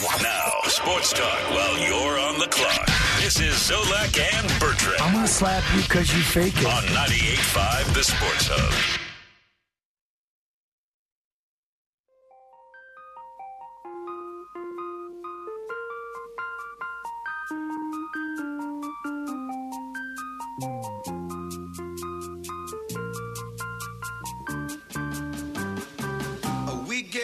Now, sports talk while you're on the clock. This is Zolak and Bertrand. I'm going to slap you because you fake it. On 98.5 The Sports Hub. We get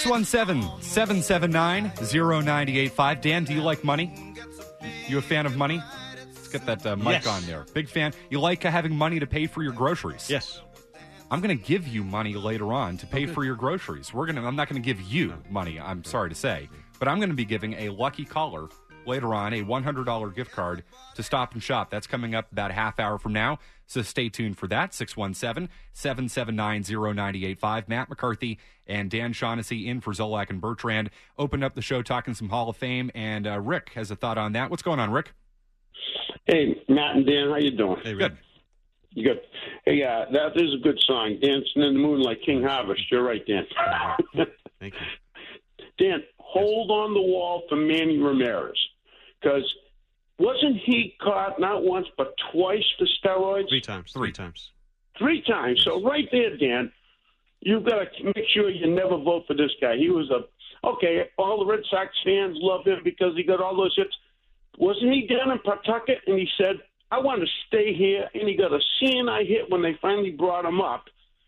617-779-0985. Dan, do you like money? You a fan of money? Let's get that mic Yes. on there. Big fan. You like having money to pay for your groceries? Yes. I'm going to give you money later on to pay for your groceries. I'm not going to give you money, I'm sorry to say, but I'm going to be giving a lucky caller later on a $100 gift card to Stop and Shop. That's coming up about a half hour from now, so stay tuned for that. 617-779-0985. Matt McCarthy and Dan Shaughnessy in for Zolak and Bertrand. Opened up the show talking some Hall of Fame, and Rick has a thought on that. What's going on, Rick? Hey, Matt and Dan, how you doing? Hey, Good. Good. Hey, that is a good song, Dancing in the Moonlight, King Harvest. You're right, Dan. Thank you. Dan, hold on the wall for Manny Ramirez, because wasn't he caught not once but twice for steroids? Three times. Three times. So right there, Dan, you've got to make sure you never vote for this guy. He was all the Red Sox fans love him because he got all those hits. Wasn't he down in Pawtucket and he said, I want to stay here, and he got a CNI hit when they finally brought him up,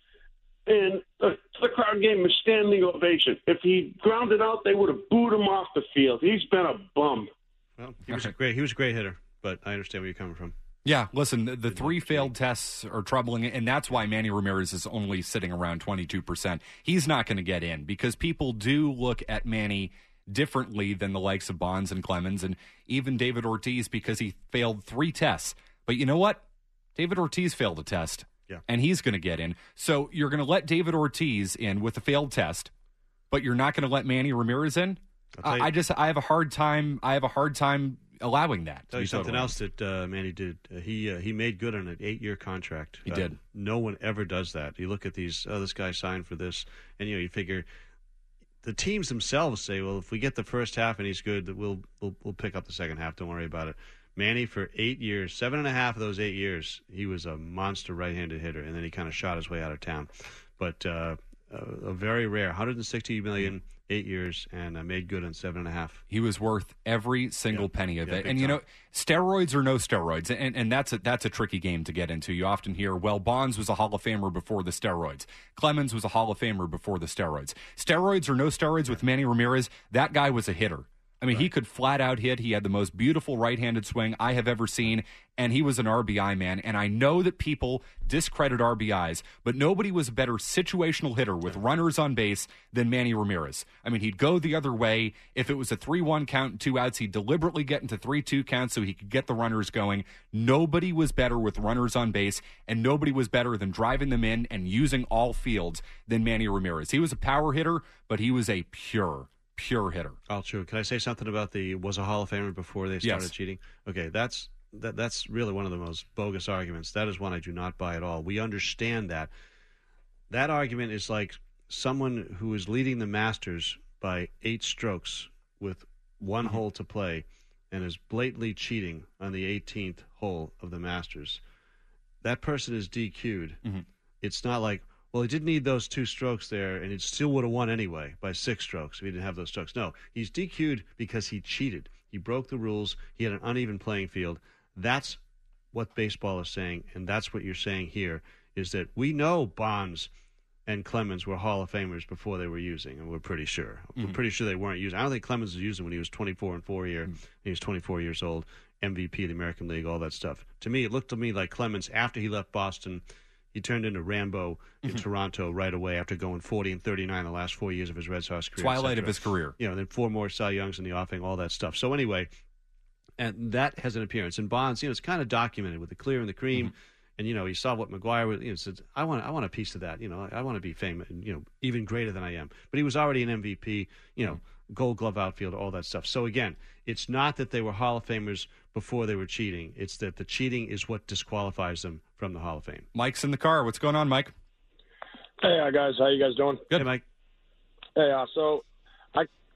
and the crowd gave him a standing ovation. If he grounded out, they would have booed him off the field. He's been a bum. Well, he was a great hitter, but I understand where you're coming from. Yeah, listen, the three failed tests are troubling, and that's why Manny Ramirez is only sitting around 22%. He's not going to get in because people do look at Manny differently than the likes of Bonds and Clemens and even David Ortiz because he failed 3 tests. But you know what? David Ortiz failed a test, and he's going to get in. So you're going to let David Ortiz in with a failed test, but you're not going to let Manny Ramirez in? I have a hard time allowing that. Tell you something else that Manny did. He made good on an 8-year contract. He did. No one ever does that. You look at these. Oh, this guy signed for this, and you figure the teams themselves say, well, if we get the first half and he's good, we'll pick up the second half. Don't worry about it. Manny, for 8 years, 7.5 of those 8 years, he was a monster right-handed hitter, and then he kind of shot his way out of town. But a very rare, $160 million, 8 years, and made good on 7.5. He was worth every single penny of it. And, time. steroids or no steroids, and that's a tricky game to get into. You often hear, well, Bonds was a Hall of Famer before the steroids. Clemens was a Hall of Famer before the steroids. Steroids or no steroids with Manny Ramirez, that guy was a hitter. I mean, He could flat out hit. He had the most beautiful right-handed swing I have ever seen, and he was an RBI man. And I know that people discredit RBIs, but nobody was a better situational hitter with runners on base than Manny Ramirez. I mean, he'd go the other way. If it was a 3-1 count and 2 outs, he'd deliberately get into 3-2 counts so he could get the runners going. Nobody was better with runners on base, and nobody was better than driving them in and using all fields than Manny Ramirez. He was a power hitter, but he was a pure hitter. All true. Can I say something about was a Hall of Famer before they started cheating? Okay, that's really one of the most bogus arguments. That is one I do not buy at all. We understand that. That argument is like someone who is leading the Masters by 8 strokes with 1 hole to play and is blatantly cheating on the 18th hole of the Masters. That person is DQ'd. It's not like, well, he didn't need those 2 strokes there, and he still would have won anyway by 6 strokes if he didn't have those strokes. No, he's DQ'd because he cheated. He broke the rules. He had an uneven playing field. That's what baseball is saying, and that's what you're saying here, is that we know Bonds and Clemens were Hall of Famers before they were using, and we're pretty sure. We're pretty sure they weren't using. I don't think Clemens was using when he was 24 and 4 year. He was 24 years old, MVP of the American League, all that stuff. To me, it looked to me like Clemens, after he left Boston, he turned into Rambo in Toronto right away after going 40 and 39 the last 4 years of his Red Sox career. Twilight of his career. And then 4 more Cy Youngs in the offing, all that stuff. So anyway, and that has an appearance. And Bonds, it's kind of documented with the clear and the cream. And, he saw what McGuire was, said, I want a piece of that. I want to be famous, even greater than I am. But he was already an MVP, Gold Glove outfielder, all that stuff. So again, it's not that they were Hall of Famers before they were cheating. It's that the cheating is what disqualifies them from the Hall of Fame. Mike's in the car. What's going on, Mike? Hey, guys. How you guys doing? Good. Hey, Mike. Hey, so I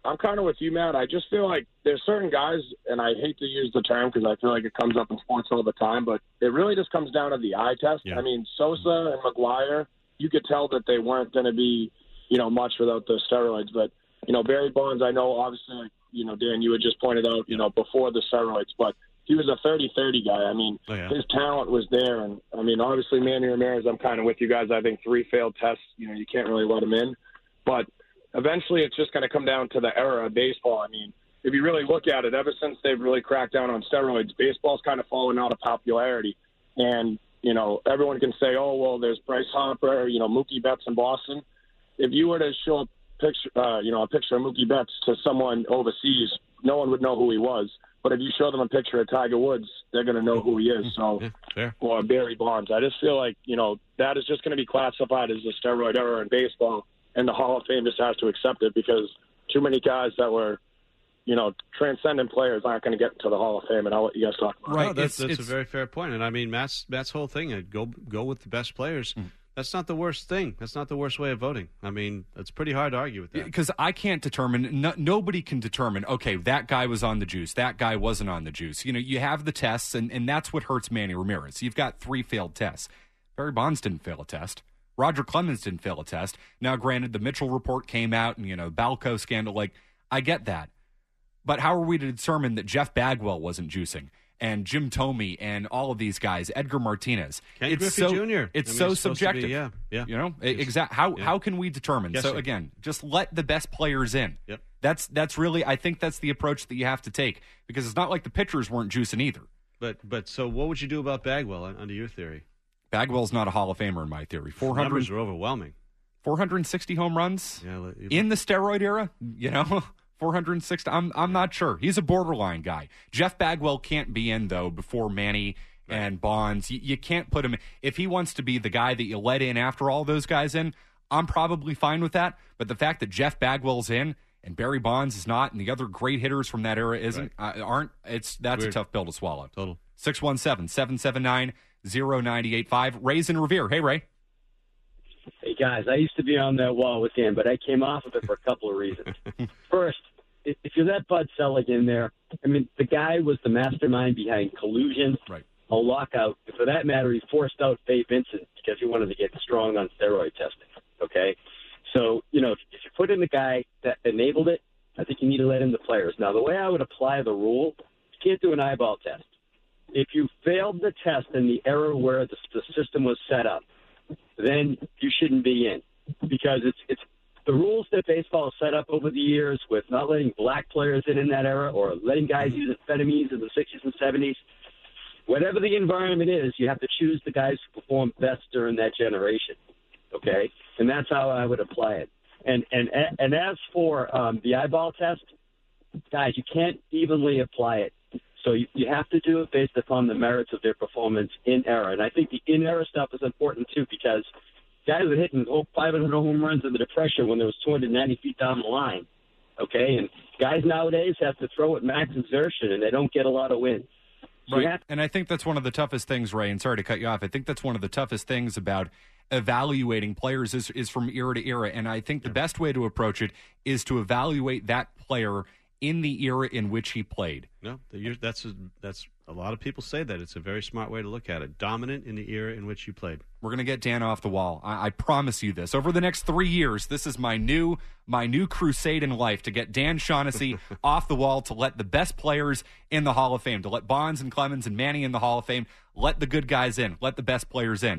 I'm kind of with you, Matt. I just feel like there's certain guys, and I hate to use the term because I feel like it comes up in sports all the time, but it really just comes down to the eye test. Yeah. I mean, Sosa and McGuire, you could tell that they weren't going to be, much without the steroids. But, Barry Bonds, I know, obviously, like, Dan, you had just pointed out, before the steroids, but he was a 30-30 guy. I mean, his talent was there. And, I mean, obviously, Manny Ramirez, I'm kind of with you guys. I think 3 failed tests, you can't really let him in. But eventually it's just going to come down to the era of baseball. I mean, if you really look at it, ever since they've really cracked down on steroids, baseball's kind of fallen out of popularity. And, everyone can say, oh, well, there's Bryce Harper, Mookie Betts in Boston. If you were to show a picture of Mookie Betts to someone overseas, no one would know who he was. But if you show them a picture of Tiger Woods, they're going to know who he is. So, or Barry Bonds. I just feel like, that is just going to be classified as the steroid era in baseball. And the Hall of Fame just has to accept it because too many guys that were, transcendent players aren't going to get into the Hall of Fame. And I'll let you guys talk about it. Right. No, that's a very fair point. And I mean, Matt's whole thing, go with the best players. That's not the worst thing. That's not the worst way of voting. I mean, it's pretty hard to argue with that. Because I can't determine, nobody can determine, okay, that guy was on the juice, that guy wasn't on the juice. You have the tests, and that's what hurts Manny Ramirez. You've got 3 failed tests. Barry Bonds didn't fail a test. Roger Clemens didn't fail a test. Now, granted, the Mitchell report came out and, Balco scandal, like, I get that. But how are we to determine that Jeff Bagwell wasn't juicing and Jim Thome and all of these guys, Edgar Martinez? Ken Griffey Jr. It's so subjective. Yeah. Exactly. How can we determine? Again, just let the best players in. Yep. That's really, I think that's the approach that you have to take because it's not like the pitchers weren't juicing either. But so what would you do about Bagwell under your theory? Bagwell's not a Hall of Famer in my theory. Numbers are overwhelming. 460 home runs in the steroid era, 460. I'm not sure. He's a borderline guy. Jeff Bagwell can't be in, though, before Manny and Bonds. You can't put him in. If he wants to be the guy that you let in after all those guys in, I'm probably fine with that. But the fact that Jeff Bagwell's in and Barry Bonds is not and the other great hitters from that era that's weird. A tough pill to swallow. Total. 617-779-0985. Ray's in Revere. Hey, Ray. Hey, guys, I used to be on that wall with him, but I came off of it for a couple of reasons. First, if you let Bud Selig in there, I mean, the guy was the mastermind behind collusion, a lockout. For that matter, he forced out Faye Vincent because he wanted to get strong on steroid testing, okay? So, if you put in the guy that enabled it, I think you need to let in the players. Now, the way I would apply the rule, you can't do an eyeball test. If you failed the test in the era where the system was set up, then you shouldn't be in because it's the rules that baseball has set up over the years with not letting black players in that era or letting guys use amphetamines in the 60s and 70s. Whatever the environment is, you have to choose the guys who perform best during that generation, okay? And that's how I would apply it. And as for the eyeball test, guys, you can't evenly apply it. So you have to do it based upon the merits of their performance in era. And I think the in-era stuff is important, too, because guys are hitting 500 home runs in the Depression when there was 290 feet down the line, okay? And guys nowadays have to throw at max exertion, and they don't get a lot of wins. So right, and I think that's one of the toughest things, Ray, and sorry to cut you off. I think that's one of the toughest things about evaluating players is from era to era. And I think the best way to approach it is to evaluate that player in the era in which he played. No, that's a lot of people say that. It's a very smart way to look at it. Dominant in the era in which you played. We're going to get Dan off the wall. I promise you this. Over the next 3 years, this is my new crusade in life to get Dan Shaughnessy off the wall, to let the best players in the Hall of Fame, to let Bonds and Clemens and Manny in the Hall of Fame, let the good guys in, let the best players in.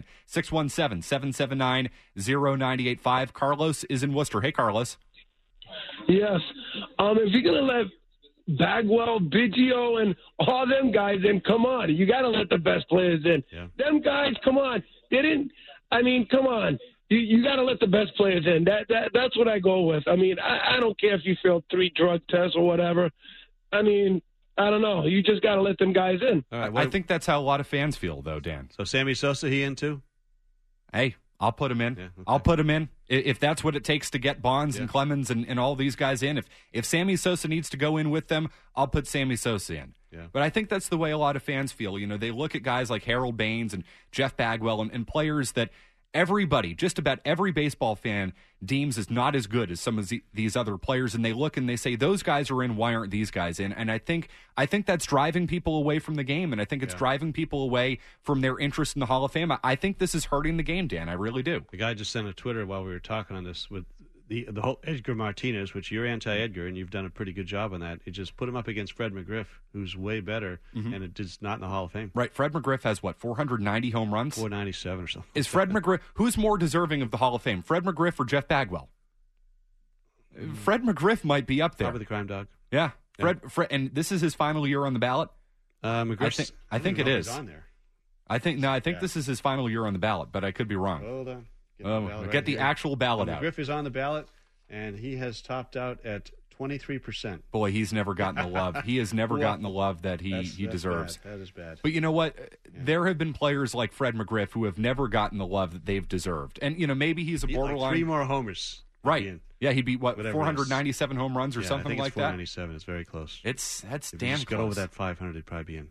617-779-0985. Carlos is in Worcester. Hey, Carlos. Yes. If you're going to let Bagwell, Biggio, and all them guys in, come on. You got to let the best players in. Yeah. Them guys, come on. They didn't – I mean, come on. You got to let the best players in. That's what I go with. I mean, I don't care if you failed 3 drug tests or whatever. I mean, I don't know. You just got to let them guys in. All right, I think that's how a lot of fans feel, though, Dan. So Sammy Sosa, he in too? Hey, I'll put him in. Yeah, okay. I'll put him in. If that's what it takes to get Bonds and Clemens and all these guys in. If Sammy Sosa needs to go in with them, I'll put Sammy Sosa in. Yeah. But I think that's the way a lot of fans feel. You know, they look at guys like Harold Baines and Jeff Bagwell and players that everybody, just about every baseball fan, deems is not as good as some of these other players, and they look and they say, those guys are in, why aren't these guys in? And I think that's driving people away from the game, and I think it's driving people away from their interest in the Hall of Fame. I think this is hurting the game, Dan. I really do. The guy just sent a Twitter while we were talking on this with the whole Edgar Martinez, which you're anti-Edgar, and you've done a pretty good job on that. It just put him up against Fred McGriff, who's way better, and it is not in the Hall of Fame. Right. Fred McGriff has, 490 home runs? 497 or something. Is Fred McGriff, who's more deserving of the Hall of Fame, Fred McGriff or Jeff Bagwell? Fred McGriff might be up there. Probably the crime dog. Yeah. Fred, and this is his final year on the ballot? McGriff, I think it is. On there. I think this is his final year on the ballot, but I could be wrong. Hold on. Get the actual ballot out. McGriff is on the ballot, and he has topped out at 23%. Boy, he's never gotten the love. He has never gotten the love that he deserves. Bad. That is bad. But you know what? Yeah. There have been players like Fred McGriff who have never gotten the love that they've deserved. And, maybe he's a borderline. Like 3 more homers. Right. Yeah, he'd be, 497 home runs or something like that? 497. It's very close. That's if damn close. Got over that 500, he'd probably be in.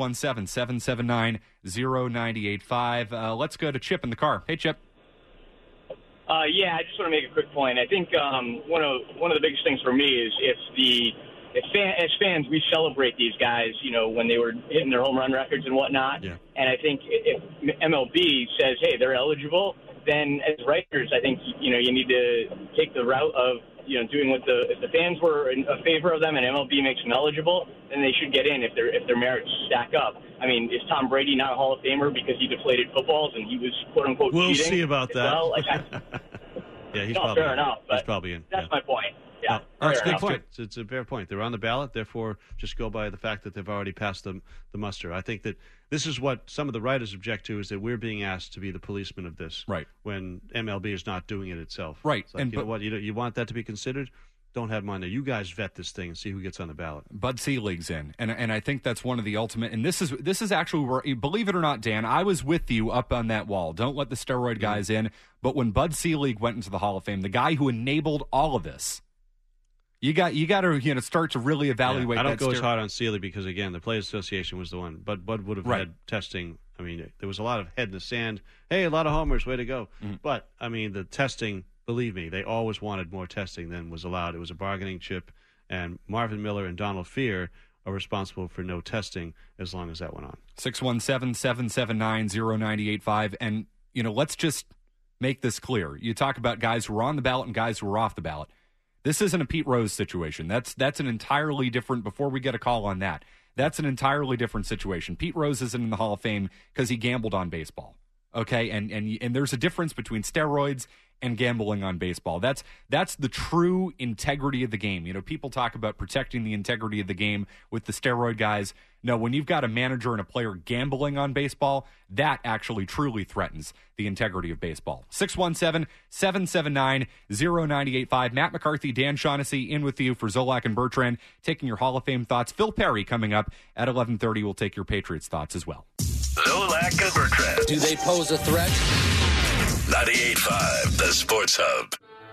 617-779-0985. Let's go to Chip in the car. Hey, Chip. Yeah, I just want to make a quick point. I think one of the biggest things for me is as fans, we celebrate these guys, when they were hitting their home run records and whatnot. Yeah. And I think if MLB says, hey, they're eligible, then as writers, I think, you need to take the route of, doing what if the fans were in favor of them and MLB makes them eligible, then they should get in if their merits stack up. I mean, is Tom Brady not a Hall of Famer because he deflated footballs and he was quote-unquote cheating? We'll see about that. Well, yeah, he's probably fair in. Enough. He's probably in. That's my point. Yeah. All right, it's a good point. It's a fair point. They're on the ballot, therefore just go by the fact that they've already passed the muster. I think that this is what some of the writers object to, is that we're being asked to be the policeman of this. Right. When MLB is not doing it itself. Right. It's like, you know what? You want that to be considered? Don't have them on there. You guys vet this thing and see who gets on the ballot. Bud Selig's in, and I think that's one of the ultimate. And this is actually where, believe it or not, Dan, I was with you up on that wall. Don't let the steroid guys in. But when Bud Selig went into the Hall of Fame, the guy who enabled all of this, you got to start to really evaluate. I don't go as hard on Selig because again, the Players Association was the one. But Bud would have had testing. I mean, there was a lot of head in the sand. Hey, a lot of homers, way to go. Mm-hmm. But I mean, the testing. Believe me, they always wanted more testing than was allowed. It was a bargaining chip, and Marvin Miller and Donald Fear are responsible for no testing as long as that went on. 617-779-0985. And, let's just make this clear. You talk about guys who are on the ballot and guys who are off the ballot. This isn't a Pete Rose situation. That's an entirely different, before we get a call on that, that's an entirely different situation. Pete Rose isn't in the Hall of Fame because he gambled on baseball. Okay, and there's a difference between steroids and gambling on baseball. That's the true integrity of the game. People talk about protecting the integrity of the game with the steroid guys. No, when you've got a manager and a player gambling on baseball, that actually truly threatens the integrity of baseball. 617-779-0985. Matt McCarthy, Dan Shaughnessy in with you for Zolak and Bertrand, taking your Hall of Fame thoughts. Phil Perry coming up at 11:30 will take your Patriots thoughts as well. Zolak and Bertrand. Do they pose a threat? 98.5, the Sports Hub.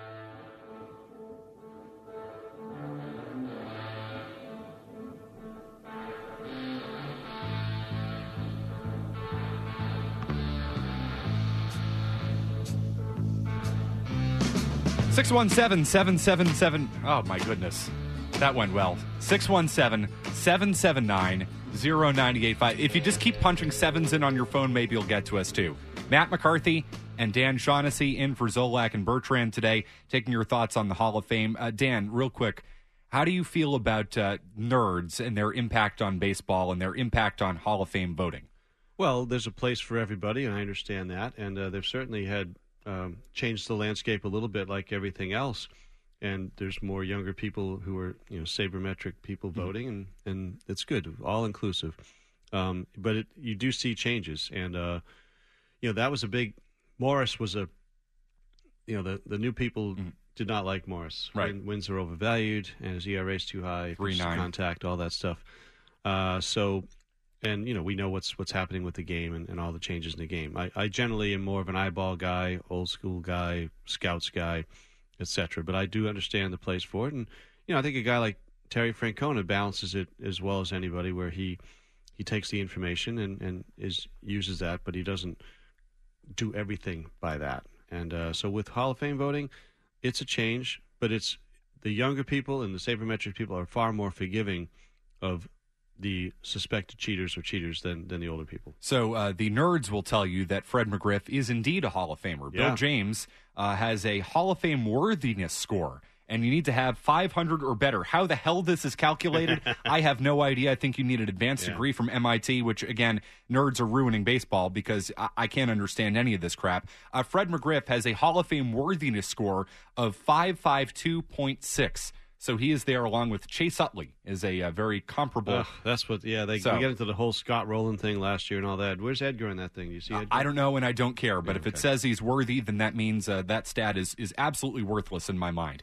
Six 617-777. Oh, my goodness. That went well. 617-779-0985. If you just keep punching sevens in on your phone, maybe you'll get to us too. Matt McCarthy and Dan Shaughnessy in for Zolak and Bertrand today, taking your thoughts on the Hall of Fame. Dan, real quick, how do you feel about nerds and their impact on baseball and their impact on Hall of Fame voting? Well, there's a place for everybody, and I understand that. And they've certainly had changed the landscape a little bit like everything else. And there's more younger people who are, sabermetric people voting, and it's good, all inclusive. But you do see changes, and that was a big. Morris was a, the new people did not like Morris. Right, wins are overvalued, and his ERA is too high. 3.9 contact, all that stuff. And we know what's happening with the game and all the changes in the game. I generally am more of an eyeball guy, old school guy, scouts guy, etc. But I do understand the place for it, and I think a guy like Terry Francona balances it as well as anybody, where he takes the information and uses that, but he doesn't do everything by that. And so with Hall of Fame voting, it's a change, but it's the younger people and the sabermetric people are far more forgiving of the suspected cheaters or cheaters than the older people. So the nerds will tell you that Fred McGriff is indeed a Hall of Famer. Yeah. Bill James has a Hall of Fame worthiness score, and you need to have 500 or better. How the hell this is calculated, I have no idea. I think you need an advanced degree from MIT, which, again, nerds are ruining baseball because I can't understand any of this crap. Fred McGriff has a Hall of Fame worthiness score of 552.6. So he is there along with Chase Utley is a very comparable. That's what, we get into the whole Scott Rowland thing last year and all that. Where's Edgar in that thing? Do you see Edgar? I don't know, and I don't care. But if it says he's worthy, then that means that stat is absolutely worthless in my mind.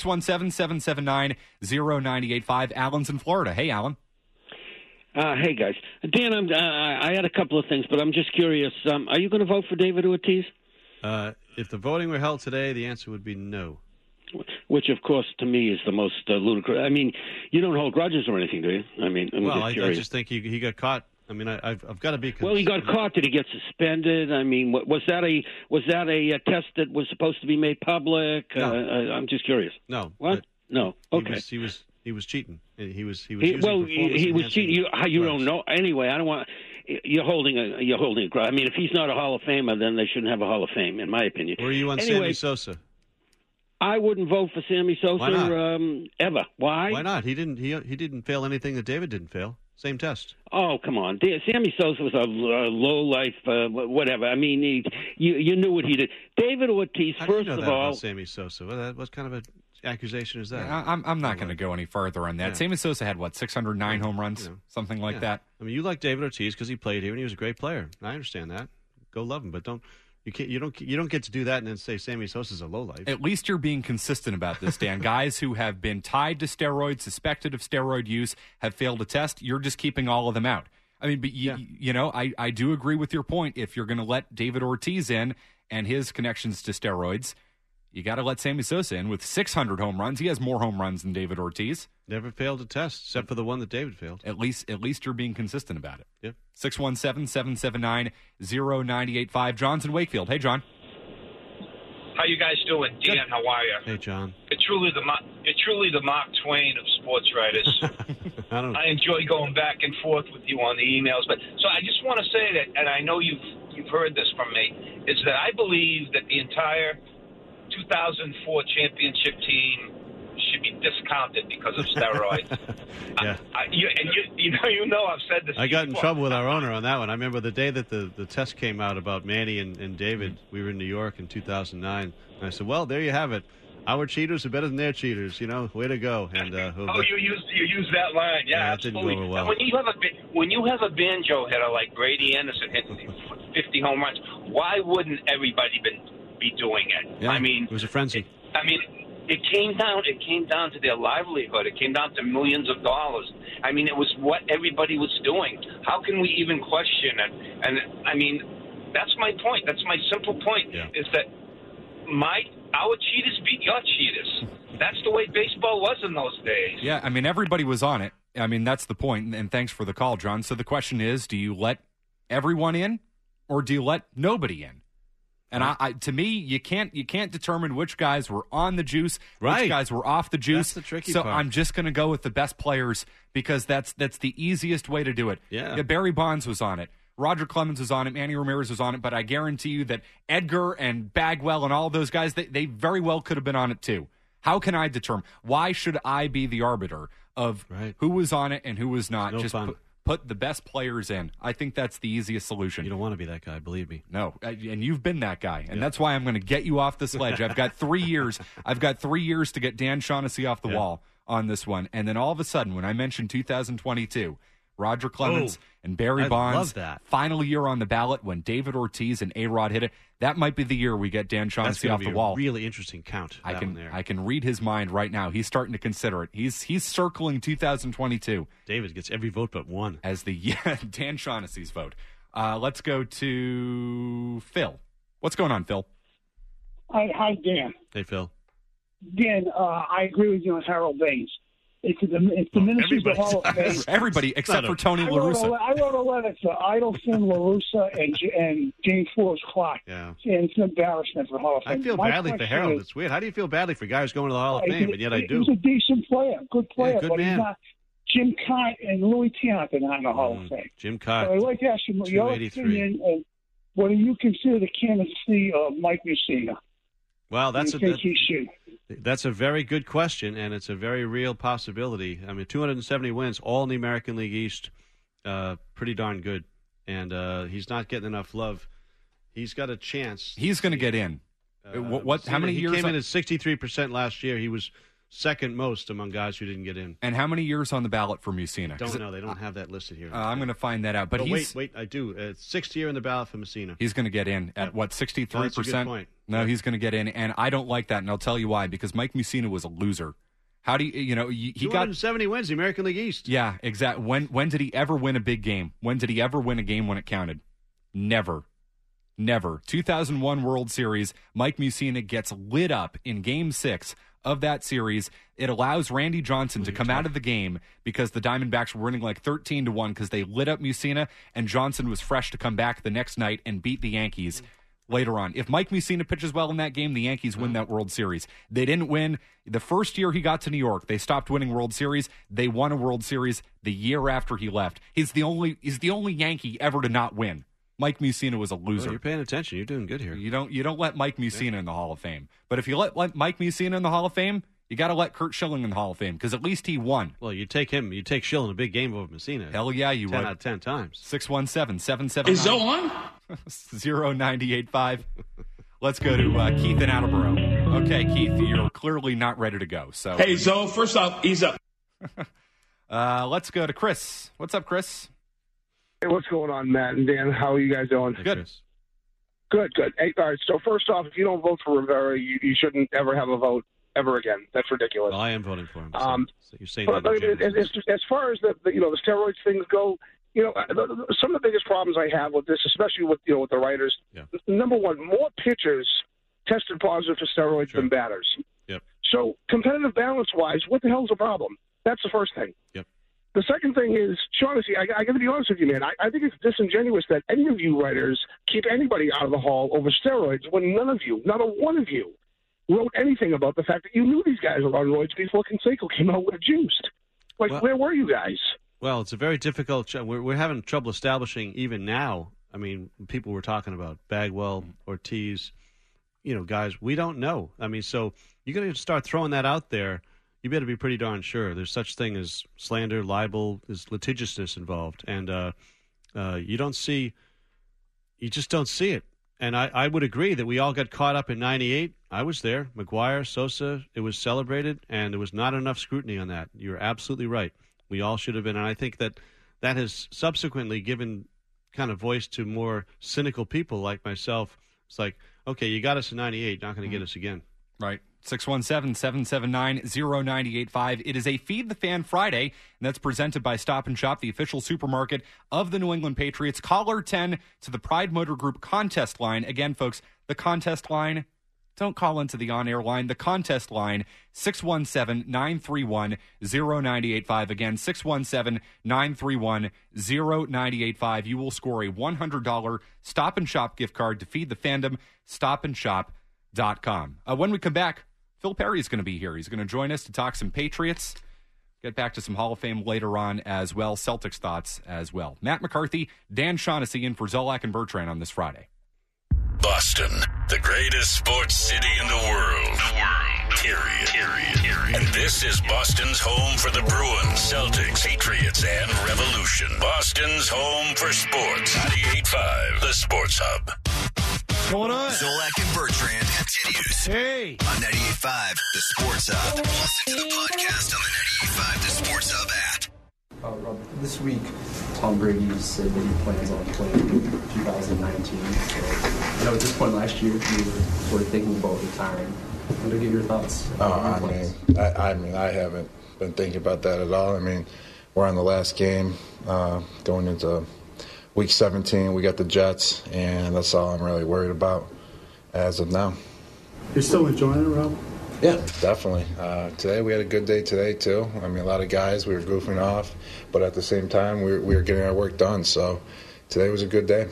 617-779-0985. Alan's in Florida. Hey, Alan. Hey, guys. Dan, I had a couple of things, but I'm just curious. Are you going to vote for David Ortiz? If the voting were held today, the answer would be no. Which, of course, to me is the most ludicrous. I mean, you don't hold grudges or anything, do you? I mean, I just think he got caught. I mean, I've got to be. Well, he got caught. Did he get suspended? I mean, was that a test that was supposed to be made public? No. I'm just curious. No. What? No. Okay. He was cheating. He was cheating. You don't know. Anyway, I don't want. You're holding a grudge. I mean, if he's not a Hall of Famer, then they shouldn't have a Hall of Fame, in my opinion. Were you on Sammy Sosa? I wouldn't vote for Sammy Sosa ever. Why? Why not? He didn't fail anything that David didn't fail. Same test. Oh, come on. Sammy Sosa was a low-life whatever. I mean, you knew what he did. David Ortiz, first of all... Sammy Sosa? What kind of an accusation is that? I'm not going to go any farther on that. Yeah. Sammy Sosa had, 609 home runs? Something like that? I mean, you like David Ortiz because he played here and he was a great player. I understand that. Go love him, but don't... You don't get to do that and then say Sammy Sosa's a lowlife. At least you're being consistent about this, Dan. Guys who have been tied to steroids, suspected of steroid use, have failed a test. You're just keeping all of them out. I mean, but I do agree with your point. If you're going to let David Ortiz in and his connections to steroids, you got to let Sammy Sosa in with 600 home runs. He has more home runs than David Ortiz. Never failed a test, except for the one that David failed. At least you're being consistent about it. Yep. 617-779-0985. John's in Wakefield. Hey, John. How you guys doing? Dan, how are you? Hey, John. It's truly the Mark Twain of sports writers. I enjoy going back and forth with you on the emails. But so I just want to say that, and I know you've heard this from me, is that I believe that the entire 2004 championship team should be discounted because of steroids. Yeah. You know I've said this. I got in trouble with our owner on that one. I remember the day that the test came out about Manny and David. We were in New York in 2009. And I said, well, there you have it. Our cheaters are better than their cheaters. Way to go. And you used that line. Yeah, absolutely. It didn't go well. When you have a banjo hitter like Brady Anderson hitting 50 home runs, why wouldn't everybody be doing it? Yeah, I mean, it was a frenzy. It came down to their livelihood. It came down to millions of dollars. I mean, it was what everybody was doing. How can we even question it? And I mean, that's my point. That's my simple point. Yeah. Is that our cheaters beat your cheaters. That's the way baseball was in those days. Yeah, I mean, everybody was on it. I mean, that's the point. And thanks for the call, John. So the question is, do you let everyone in, or do you let nobody in? And to me, you can't determine which guys were on the juice, which guys were off the juice. That's the tricky part. So I'm just going to go with the best players because that's the easiest way to do it. Yeah. Barry Bonds was on it. Roger Clemens was on it. Manny Ramirez was on it. But I guarantee you that Edgar and Bagwell and all of those guys, they very well could have been on it too. How can I determine? Why should I be the arbiter of who was on it and who was not? Just put the best players in. I think that's the easiest solution. You don't want to be that guy, believe me. No, and you've been that guy, and that's why I'm going to get you off this ledge. I've got 3 years. I've got 3 years to get Dan Shaughnessy off the wall on this one. And then all of a sudden, when I mentioned 2022, Roger Clemens and Barry Bonds, final year on the ballot when David Ortiz and A-Rod hit it. That might be the year we get Dan Shaughnessy off the wall. A really interesting count. I can read his mind right now. He's starting to consider it. He's circling 2022. David gets every vote but one as the Dan Shaughnessy's vote. Let's go to Phil. What's going on, Phil? Hi, Dan. Hey, Phil. Dan, I agree with you on Harold Baines. It diminishes the Hall of Fame. Everybody except for Tony La Russa. I wrote a letter to Idelson, La Russa, and James Forbes Clark. Yeah. And it's an embarrassment for the Hall of Fame. I feel badly for Harold. It's weird. How do you feel badly for guys going to the Hall of Fame? And yet I do. He's a decent player, good player, Yeah, good but man. he's not. Jim Cott and Louis Tiant are not in the Hall of Fame. Jim Cott. So I'd like to ask you your opinion of whether you consider the candidacy of Mike Mussina. Well, that's that's a very good question, and it's a very real possibility. I mean, 270 wins, all in the American League East, pretty darn good. And he's not getting enough love. He's got a chance. He's going to get in. How many years? He came in at 63% last year. He was second most among guys who didn't get in. And how many years on the ballot for Mussina? Don't know. They don't have that listed here. I'm going to find that out. But wait, I do. Sixth year in the ballot for Mussina. He's going to get in at, 63%? Oh, that's a good point. No, he's going to get in, and I don't like that, and I'll tell you why, because Mike Mussina was a loser. How do you he got 270 wins, the American League East. Yeah, exactly. When did he ever win a big game? When did he ever win a game when it counted? Never. 2001 World Series, Mike Mussina gets lit up in Game 6 of that series. It allows Randy Johnson to come out of the game because the Diamondbacks were winning like 13-1 because they lit up Mussina, and Johnson was fresh to come back the next night and beat the Yankees later on. If Mike Mussina pitches well in that game, the Yankees win that World Series. They didn't win. The first year he got to New York, they stopped winning World Series. They won a World Series the year after he left. He's the only Yankee ever to not win. Mike Mussina was a loser. Well, you're paying attention. You're doing good here. You don't let Mike Mussina in the Hall of Fame. But if you let Mike Mussina in the Hall of Fame, you got to let Curt Schilling in the Hall of Fame because at least he won. Well, you take him. You take Schilling a big game over Mussina. Hell yeah, you 10 would. out of 10 times. 617-779. Is so on? 0985. Let's go to Keith in Attleboro. Okay, Keith, you're clearly not ready to go. So hey, Zoe, first off, ease up. Let's go to Chris. What's up, Chris? Hey, what's going on, Matt and Dan? How are you guys doing? Good. Good. Hey, all right, so first off, if you don't vote for Rivera, you shouldn't ever have a vote ever again. That's ridiculous. Well, I am voting for him. So you're saying but as far as the steroids things go, some of the biggest problems I have with this, especially with the writers, number one, more pitchers tested positive for steroids than batters. Yep. So competitive balance-wise, what the hell's the problem? That's the first thing. Yep. The second thing is, Shaughnessy, I got to be honest with you, man. I think it's disingenuous that any of you writers keep anybody out of the Hall over steroids when none of you, not a one of you, wrote anything about the fact that you knew these guys were on roids before Canseco came out with juiced. Where were you guys? Well, it's a very difficult. We're having trouble establishing even now. I mean, people were talking about Bagwell, Ortiz, guys. We don't know. I mean, so you're going to start throwing that out there. You better be pretty darn sure there's such thing as slander, libel, there's litigiousness involved, and you just don't see it. And I would agree that we all got caught up in '98. I was there, McGuire, Sosa. It was celebrated, and there was not enough scrutiny on that. You're absolutely right. We all should have been, and I think that has subsequently given kind of voice to more cynical people like myself. It's like, okay, you got us in '98, not going to get us again. Right. 617-779-0985. It is a Feed the Fan Friday, and that's presented by Stop and Shop, the official supermarket of the New England Patriots. Caller 10 to the Pride Motor Group contest line. Again, folks, the contest line, don't call into the on-air line. The contest line, 617-931-0985. Again, 617-931-0985. You will score a $100 Stop and Shop gift card to feed the fandom, stopandshop.com. When we come back, Phil Perry is going to be here. He's going to join us to talk some Patriots, get back to some Hall of Fame later on as well, Celtics thoughts as well. Matt McCarthy, Dan Shaughnessy in for Zolak and Bertrand on this Friday. Boston, the greatest sports city in the world. Period. And this is Boston's home for the Bruins, Celtics, Patriots, and Revolution. Boston's home for sports. 98.5, the Sports Hub. What's going on? Zolak and Bertrand continues. Hey. On 98.5, the Sports Hub. Listen to the podcast on the 98.5, the Sports Hub app. Rob, this week, Tom Brady said that he plans on playing in 2019. So, at this point last year, you were sort of thinking about retiring. I want to get your thoughts. I haven't been thinking about that at all. I mean, we're on the last game going into Week 17. We got the Jets, and that's all I'm really worried about as of now. You're still enjoying it, Rob? Yeah, definitely. Today we had a good day today too. I mean, a lot of guys, we were goofing off, but at the same time we were getting our work done. So today was a good day.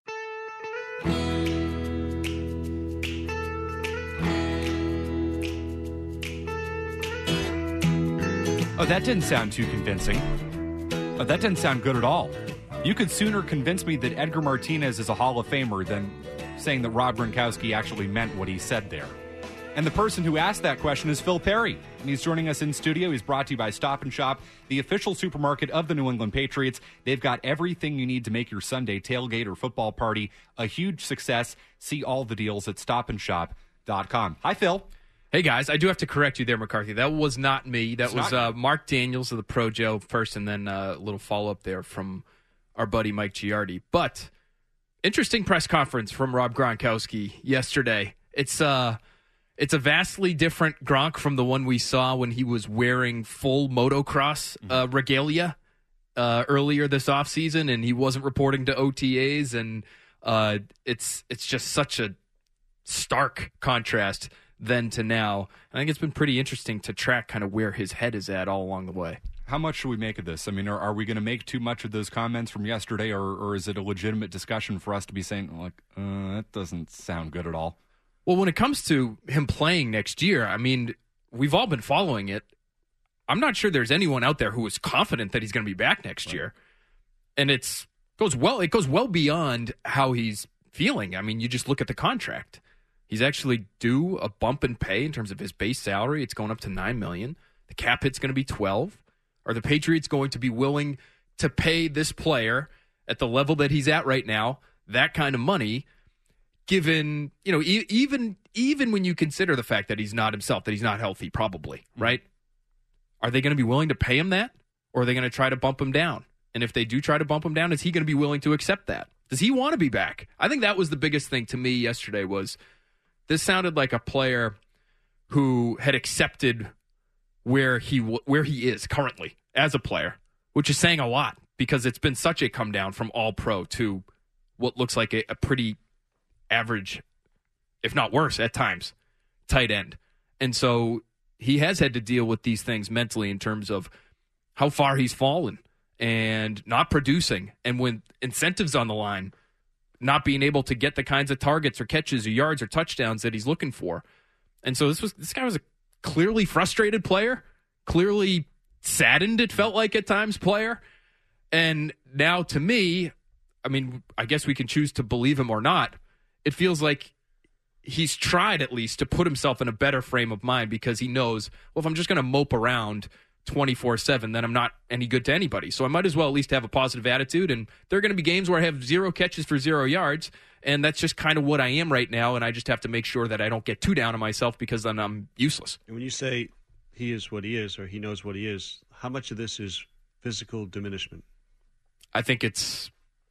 Oh, that didn't sound too convincing. Oh, that didn't sound good at all. You could sooner convince me that Edgar Martinez is a Hall of Famer than saying that Rob Gronkowski actually meant what he said there. And the person who asked that question is Phil Perry. And he's joining us in studio. He's brought to you by Stop & Shop, the official supermarket of the New England Patriots. They've got everything you need to make your Sunday tailgate or football party a huge success. See all the deals at stopandshop.com. Hi, Phil. Hey, guys, I do have to correct you there, McCarthy. That was not me. That was Mark Daniels of the Pro Joe first, and then a little follow-up there from our buddy Mike Giardi. But interesting press conference from Rob Gronkowski yesterday. It's a vastly different Gronk from the one we saw when he was wearing full motocross regalia earlier this offseason, and he wasn't reporting to OTAs, and it's just such a stark contrast then to now. I think it's been pretty interesting to track kind of where his head is at all along the way. How much should we make of this? I mean, are we going to make too much of those comments from yesterday, or is it a legitimate discussion for us to be saying, like, that doesn't sound good at all? Well, when it comes to him playing next year, I mean, we've all been following it. I'm not sure there's anyone out there who is confident that he's going to be back next year. And it goes well beyond how he's feeling. I mean, you just look at the contract. He's actually due a bump in pay in terms of his base salary. It's going up to $9 million. The cap hit's going to be $12 million. Are the Patriots going to be willing to pay this player at the level that he's at right now that kind of money, given, even when you consider the fact that he's not himself, that he's not healthy, probably, right? Are they going to be willing to pay him that, or are they going to try to bump him down? And if they do try to bump him down, is he going to be willing to accept that? Does he want to be back? I think that was the biggest thing to me yesterday was this sounded like a player who had accepted where he is currently as a player, which is saying a lot because it's been such a come down from all-pro to what looks like a pretty average, if not worse at times, tight end. And so he has had to deal with these things mentally in terms of how far he's fallen and not producing. And when incentives on the line, not being able to get the kinds of targets or catches or yards or touchdowns that he's looking for. And so this guy was a clearly frustrated player, clearly saddened, it felt like at times, player. And now to me, I mean, I guess we can choose to believe him or not. It feels like he's tried at least to put himself in a better frame of mind because he knows, well, if I'm just going to mope around 24/7, then I'm not any good to anybody. So I might as well at least have a positive attitude. And there are going to be games where I have 0 catches for 0 yards. And that's just kind of what I am right now. And I just have to make sure that I don't get too down on myself because then I'm useless. And when you say he is what he is or he knows what he is, how much of this is physical diminishment? I think it's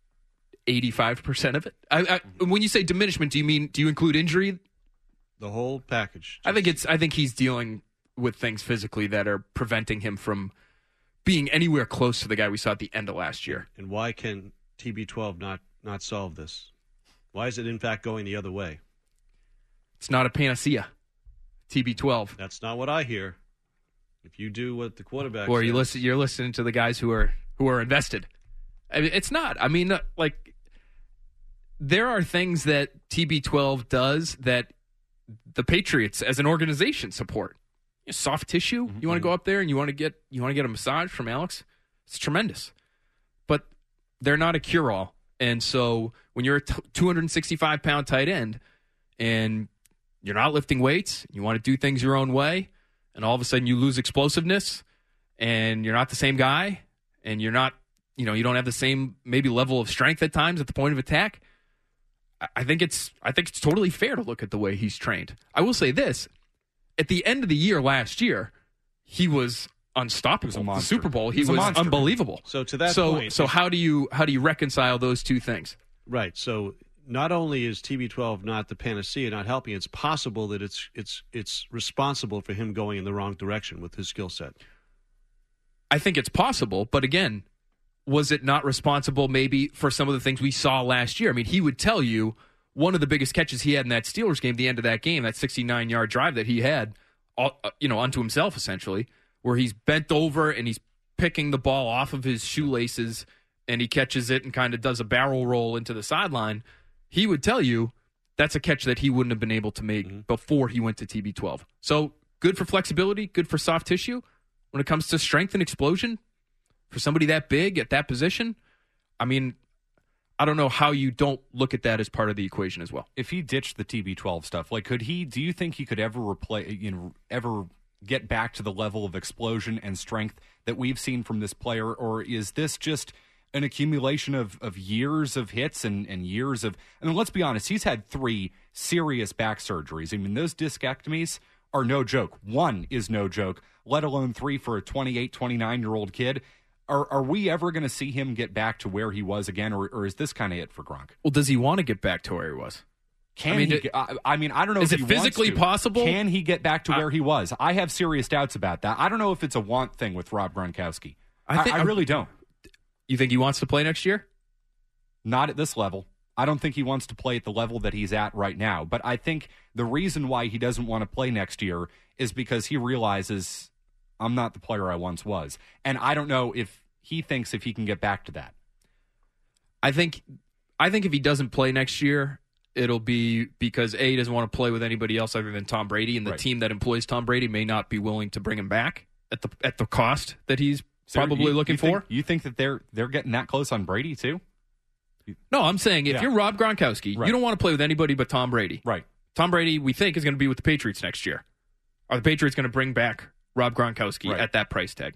85% of it. When you say diminishment, do you include injury? The whole package. I think he's dealing with things physically that are preventing him from being anywhere close to the guy we saw at the end of last year. And why can TB12 not solve this? Why is it, in fact, going the other way? It's not a panacea, TB12. That's not what I hear. If you do what the quarterback or says. You're listening to the guys who are invested. I mean, it's not. I mean, like, there are things that TB12 does that the Patriots as an organization support. Soft tissue. Mm-hmm. You want to go up there and you want to get a massage from Alex. It's tremendous, but they're not a cure-all. And so when you're a 265-pound tight end and you're not lifting weights, you want to do things your own way, and all of a sudden you lose explosiveness, and you're not the same guy, and you're not, you don't have the same maybe level of strength at times at the point of attack. I think it's totally fair to look at the way he's trained. I will say this. At the end of the year last year, he was unstoppable. The Super Bowl, he was unbelievable. So to that point, so how do you reconcile those two things? Right. So not only is TB12 not the panacea, not helping, it's possible that it's responsible for him going in the wrong direction with his skill set. I think it's possible, but again, was it not responsible maybe for some of the things we saw last year? I mean, he would tell you one of the biggest catches he had in that Steelers game, the end of that game, that 69-yard drive that he had, onto himself essentially, where he's bent over and he's picking the ball off of his shoelaces and he catches it and kind of does a barrel roll into the sideline, he would tell you that's a catch that he wouldn't have been able to make before he went to TB12. So good for flexibility, good for soft tissue. When it comes to strength and explosion, for somebody that big at that position, I mean, I don't know how you don't look at that as part of the equation as well. If he ditched the TB12 stuff, like, do you think he could ever ever get back to the level of explosion and strength that we've seen from this player? Or is this just an accumulation of years of hits and years of, I mean, let's be honest, he's had 3 serious back surgeries. I mean, those discectomies are no joke. 1 is no joke, let alone 3 for a 28, 29-year-old kid. Are we ever going to see him get back to where he was again, or is this kind of it for Gronk? Well, does he want to get back to where he was? I don't know. Is it physically possible? Can he get back to where he was? I have serious doubts about that. I don't know if it's a want thing with Rob Gronkowski. I really don't. You think he wants to play next year? Not at this level. I don't think he wants to play at the level that he's at right now. But I think the reason why he doesn't want to play next year is because he realizes I'm not the player I once was. And I don't know if he thinks if he can get back to that. I think if he doesn't play next year, it'll be because A, he doesn't want to play with anybody else other than Tom Brady, and the team that employs Tom Brady may not be willing to bring him back at the cost that he's probably looking for. You think that they're getting that close on Brady too? No, I'm saying if you're Rob Gronkowski, you don't want to play with anybody but Tom Brady. Right. Tom Brady, we think, is going to be with the Patriots next year. Are the Patriots going to bring back Rob Gronkowski at that price tag?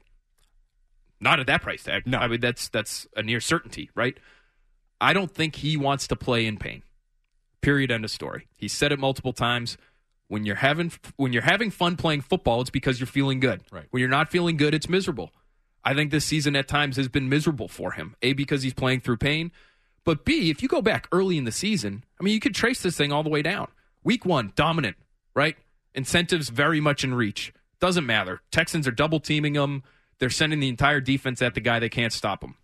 Not at that price tag. No. I mean, that's a near certainty, right? I don't think he wants to play in pain. Period. End of story. He said it multiple times. When you're having fun playing football, it's because you're feeling good. Right. When you're not feeling good, it's miserable. I think this season at times has been miserable for him. A, because he's playing through pain. But B, if you go back early in the season, I mean, you could trace this thing all the way down. Week 1, dominant, right? Incentives very much in reach. Doesn't matter. Texans are double teaming him. They're sending the entire defense at the guy. They can't stop him.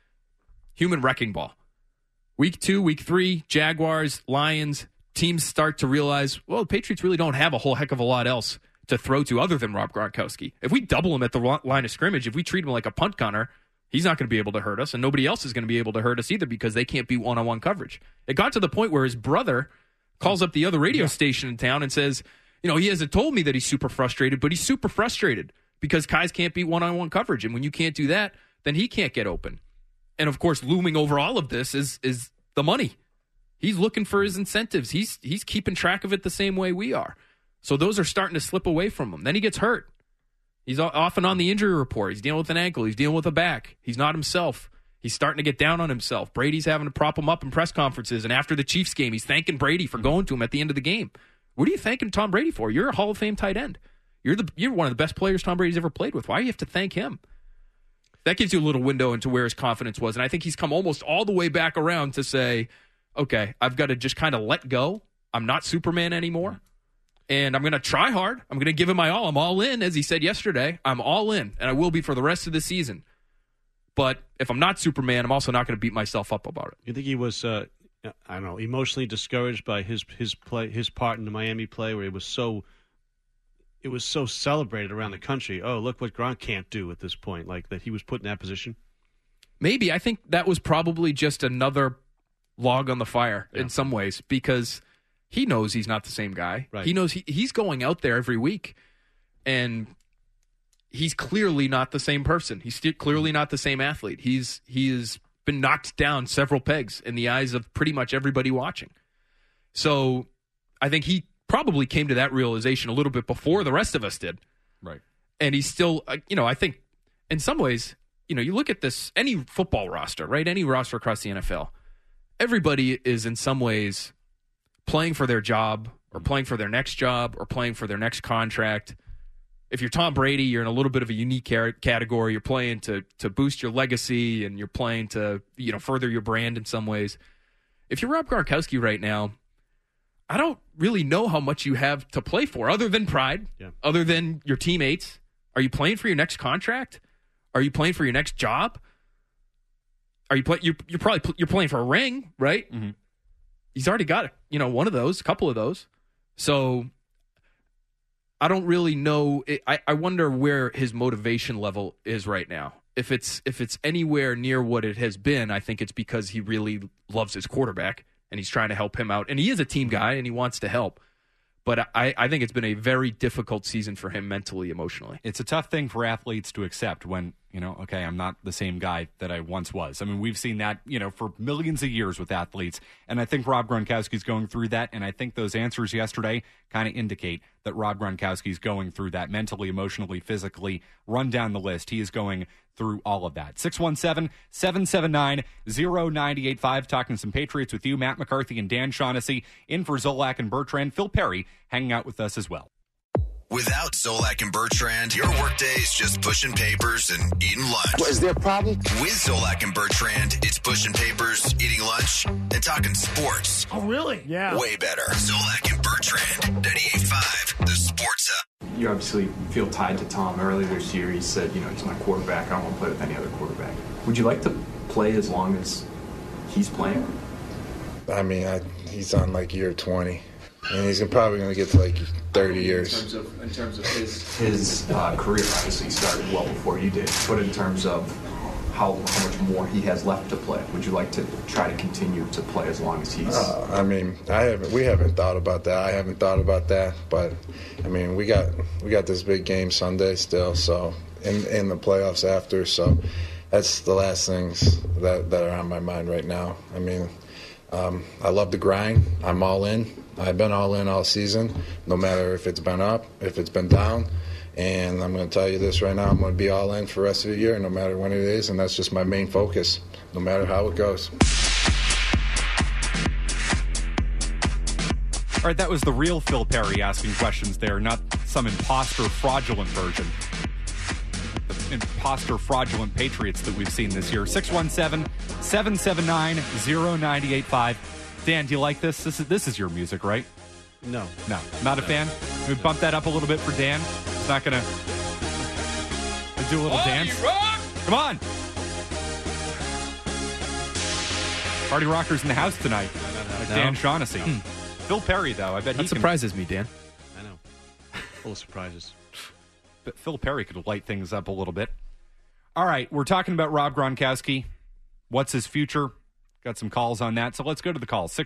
Human wrecking ball. Week 2, week 3, Jaguars, Lions, teams start to realize, well, the Patriots really don't have a whole heck of a lot else to throw to other than Rob Gronkowski. If we double him at the line of scrimmage, if we treat him like a punt gunner, he's not going to be able to hurt us, and nobody else is going to be able to hurt us either because they can't beat one-on-one coverage. It got to the point where his brother calls up the other radio station in town and says, he hasn't told me that he's super frustrated, but he's super frustrated because guys can't beat one-on-one coverage, and when you can't do that, then he can't get open. And, of course, looming over all of this is the money. He's looking for his incentives. He's keeping track of it the same way we are. So those are starting to slip away from him. Then he gets hurt. He's often on the injury report. He's dealing with an ankle. He's dealing with a back. He's not himself. He's starting to get down on himself. Brady's having to prop him up in press conferences. And after the Chiefs game, he's thanking Brady for going to him at the end of the game. What are you thanking Tom Brady for? You're a Hall of Fame tight end. You're one of the best players Tom Brady's ever played with. Why do you have to thank him? That gives you a little window into where his confidence was. And I think he's come almost all the way back around to say, okay, I've got to just kind of let go. I'm not Superman anymore. And I'm going to try hard. I'm going to give it my all. I'm all in, as he said yesterday. I'm all in, and I will be for the rest of the season. But if I'm not Superman, I'm also not going to beat myself up about it. You think he was, emotionally discouraged by his part in the Miami play, where it was so celebrated around the country? Oh, look what Gronk can't do at this point, like that he was put in that position. Maybe. I think that was probably just another log on the fire in some ways, because he knows he's not the same guy. Right. He knows he's going out there every week, and he's clearly not the same person. He's clearly not the same athlete. He has been knocked down several pegs in the eyes of pretty much everybody watching. So I think he probably came to that realization a little bit before the rest of us did. Right. And he's still, I think in some ways, you look at this, any football roster, right? Any roster across the NFL, everybody is in some ways playing for their job or playing for their next job or playing for their next contract. If you're Tom Brady, you're in a little bit of a unique category. You're playing to boost your legacy, and you're playing to further your brand in some ways. If you're Rob Gronkowski right now, I don't really know how much you have to play for other than pride, other than your teammates. Are you playing for your next contract? Are you playing for your next job? Are you you're playing for a ring, right? Mm-hmm. He's already got one of those, a couple of those. So I don't really know. I wonder where his motivation level is right now. If it's anywhere near what it has been, I think it's because he really loves his quarterback and he's trying to help him out. And he is a team guy and he wants to help. But I think it's been a very difficult season for him mentally, emotionally. It's a tough thing for athletes to accept when, okay, I'm not the same guy that I once was. I mean, we've seen that, for millions of years with athletes. And I think Rob Gronkowski's going through that. And I think those answers yesterday kind of indicate that Rob Gronkowski's going through that mentally, emotionally, physically. Run down the list. He is going through all of that. 617-779-0985. Talking some Patriots with you, Matt McCarthy and Dan Shaughnessy, in for Zolak and Bertrand. Phil Perry hanging out with us as well. Without Zolak and Bertrand, your workday is just pushing papers and eating lunch. What, is there a problem? With Zolak and Bertrand, it's pushing papers, eating lunch, and talking sports. Oh, really? Yeah. Way better. Zolak and Bertrand, 98.5, the Sports Hub. You obviously feel tied to Tom. Earlier this year, he said, he's my quarterback. I don't want to play with any other quarterback. Would you like to play as long as he's playing? I mean, he's on year 20. And he's probably going to get to 30 years. In terms of his career, obviously started well before you did. But in terms of how much more he has left to play, would you like to try to continue to play as long as he's? We haven't thought about that. I haven't thought about that. But we got this big game Sunday still. So in the playoffs after. So that's the last things that are on my mind right now. I love the grind. I'm all in. I've been all in all season, no matter if it's been up, if it's been down. And I'm going to tell you this right now, I'm going to be all in for the rest of the year, no matter when it is. And that's just my main focus, no matter how it goes. All right, that was the real Phil Perry asking questions there, not some imposter fraudulent version. The imposter fraudulent Patriots that we've seen this year. 617-779-0985. Dan, do you like this? This is your music, right? No. Not a fan? We bump that up a little bit for Dan. It's not going to do a little dance. Rock! Come on. Party rockers in the house tonight. No. Dan Shaughnessy. Phil Perry, though. I bet that surprises me, Dan. I know. Full of surprises. But Phil Perry could light things up a little bit. All right, we're talking about Rob Gronkowski. What's his future? Got some calls on that, so let's go to the calls.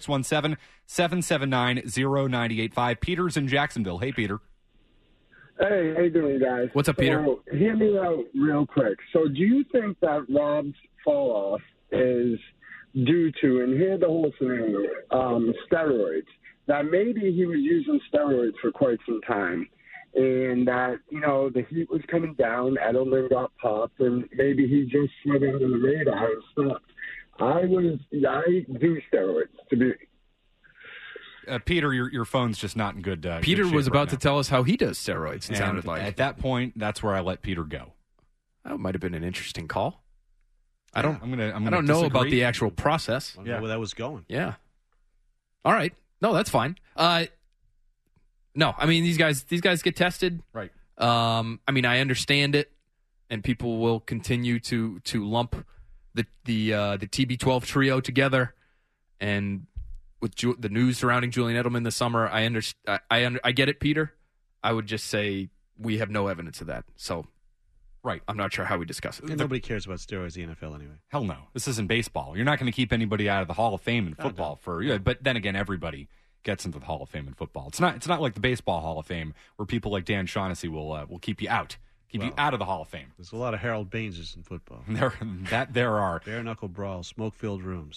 617-779-0985. Peter's in Jacksonville. Hey, Peter. Hey, how you doing, guys? What's up, Peter? So, hear me out real quick. So do you think that Rob's fall-off is due to, and hear the whole scenario, steroids, that maybe he was using steroids for quite some time, and that, the heat was coming down, Edelman got popped, and maybe he just slid under the radar and stopped? I do steroids to be. Peter, your phone's just not in good. Peter good was shape about right to tell us how he does steroids. It sounded like at that point, that's where I let Peter go. That might have been an interesting call. I don't know know about the actual process. I don't know where that was going. Yeah. All right. No, that's fine. No, these guys get tested. Right. I understand it, and people will continue to lump the TB12 trio together, and with the news surrounding Julian Edelman this summer, I get it, Peter. I would just say we have no evidence of that. So, right, I'm not sure how we discuss it. And nobody cares about steroids in the NFL anyway. Hell no. This isn't baseball. You're not going to keep anybody out of the Hall of Fame in football but then again, everybody gets into the Hall of Fame in football. It's not like the baseball Hall of Fame where people like Dan Shaughnessy will keep you out. Keep you out of the Hall of Fame. There's a lot of Harold Baineses in football. There are. Bare knuckle brawl, smoke-filled rooms.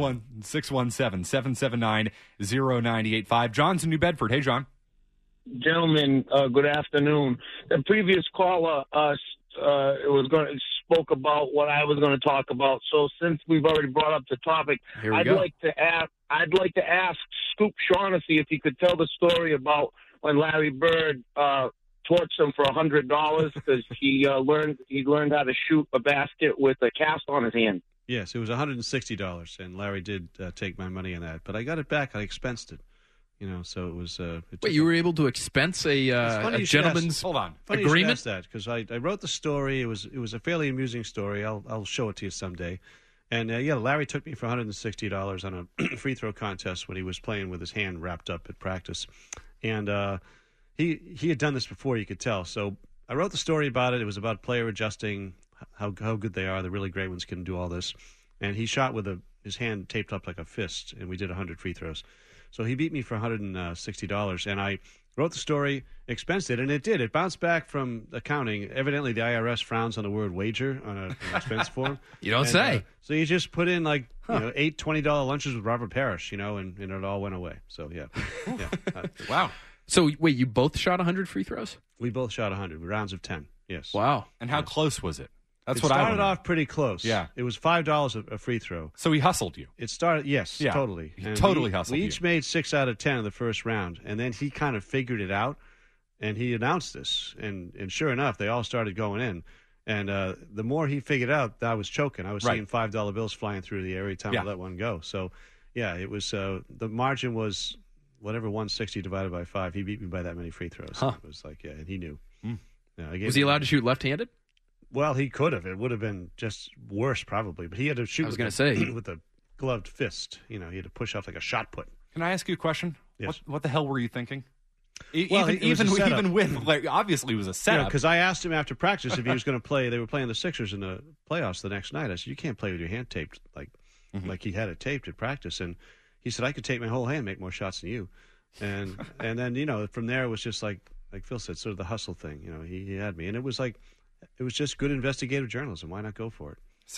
617-779-0985. John's in New Bedford. Hey, John. Gentlemen, good afternoon. The previous caller spoke about what I was going to talk about. So since we've already brought up the topic, I'd like to ask Scoop Shaughnessy if he could tell the story about when Larry Bird torched him for $100 because he learned how to shoot a basket with a cast on his hand. Yes, it was $160, and Larry did take my money on that, but I got it back. I expensed it. So it was. Wait, you were able to expense a gentleman's Funny agreement? You should ask that because I wrote the story. It was a fairly amusing story. I'll show it to you someday. And Larry took me for $160 on a free throw contest when he was playing with his hand wrapped up at practice, and. he had done this before, you could tell. So I wrote the story about it. It was about player adjusting, how good they are. The really great ones can do all this. And he shot with his hand taped up like a fist, and we did 100 free throws. So he beat me for $160, and I wrote the story, expensed it, and it did. It bounced back from accounting. Evidently, the IRS frowns on the word wager on an expense form. You don't say. So you just put in like 8 $20 lunches with Robert Parrish, and it all went away. So, yeah. Wow. So, wait, you both shot 100 free throws? We both shot 100, rounds of 10, yes. Wow. And how close was it? That's it what I started off pretty close. Yeah. It was $5 a free throw. So he hustled you. It started, yes, yeah. Totally. He totally hustled you. We each made 6 out of 10 in the first round, and then he kind of figured it out, and he announced this. And sure enough, they all started going in. And the more he figured out, I was choking. I was seeing $5 bills flying through the air every time I let one go. So, yeah, it was the margin was whatever 160 divided by 5. He beat me by that many free throws. Huh. It was like, and he knew. Yeah, was he allowed to shoot left-handed? Well, he could have. It would have been just worse, probably. But he had to shoot with a gloved fist. He had to push off like a shot put. Can I ask you a question? Yes. What the hell were you thinking? Well, even with, obviously it was a setup. Because I asked him after practice if he was going to play. They were playing the Sixers in the playoffs the next night. I said, you can't play with your hand taped like he had it taped at practice. And he said, I could tape my whole hand, make more shots than you. And then, from there it was just like Phil said, sort of the hustle thing. He had me. And it was just good investigative journalism. Why not go for it?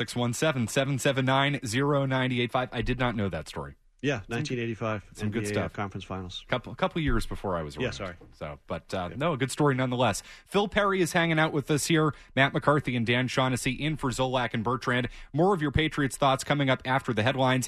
617-779-0985. I did not know that story. Yeah, 1985. Some NBA good stuff. Conference Finals. Couple years before I was around. Yeah, sorry. So, but no, a good story nonetheless. Phil Perry is hanging out with us here. Matt McCarthy and Dan Shaughnessy in for Zolak and Bertrand. More of your Patriots thoughts coming up after the headlines.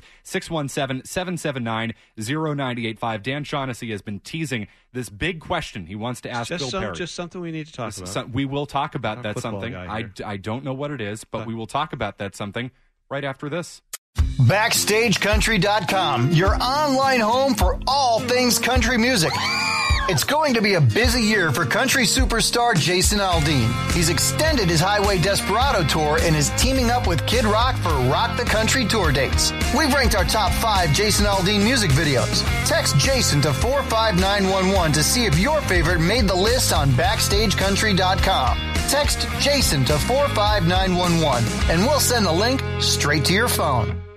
617-779-0985. Dan Shaughnessy has been teasing this big question he wants to ask Phil Perry. Just something we need to talk about. We will talk about that something. I don't know what it is, but we will talk about that something right after this. BackstageCountry.com, your online home for all things country music. It's going to be a busy year for country superstar Jason Aldean. He's extended his Highway Desperado tour and is teaming up with Kid Rock for Rock the Country tour dates. We've ranked our top 5 Jason Aldean music videos. Text Jason to 45911 to see if your favorite made the list on BackstageCountry.com. Text Jason to 45911 and we'll send the link straight to your phone.